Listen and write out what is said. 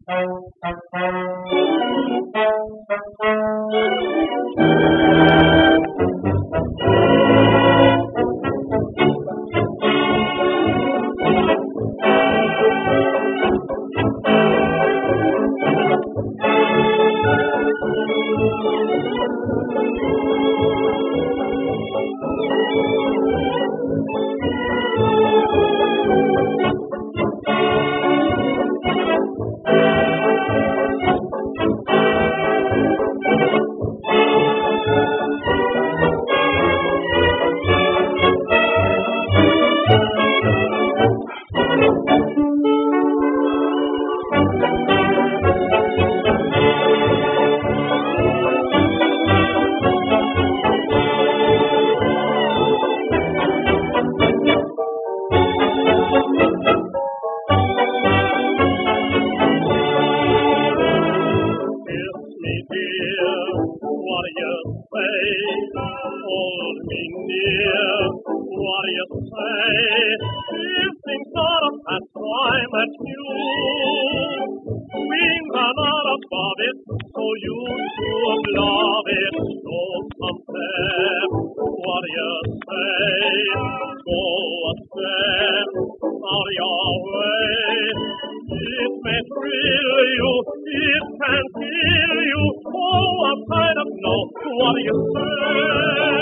Hold me near, what do you say? If things are a pastime at you, queens are not above it, so you should love it. So compare, what do you say? Go a step on your way. It may thrill you, it can feel you. Oh, I'm kind of know, what do you say?